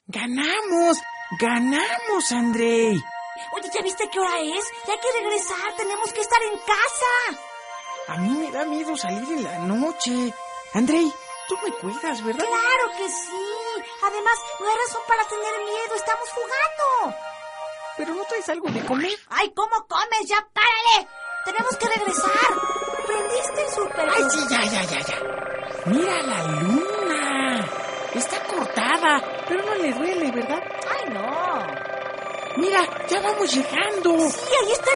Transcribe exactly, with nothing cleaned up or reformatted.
¡Ganamos! ¡Ganamos, Andrei! Oye, ¿ya viste qué hora es? Ya hay que regresar, tenemos que estar en casa. A mí me da miedo salir en la noche. Andrei, tú me cuidas, ¿verdad? ¡Claro que sí! Además, no hay razón para tener miedo, estamos jugando. ¿Pero no traes algo de comer? ¡Ay, cómo comes! ¡Ya párale! Tenemos que regresar. ¿Prendiste el súper? ¡Ay, sí, ya, ya, ya, ya! ¡Mira la luna! Está cortada, pero no le duele, ¿verdad? ¡Ay, no! ¡Mira, ya vamos llegando! Sí, ahí está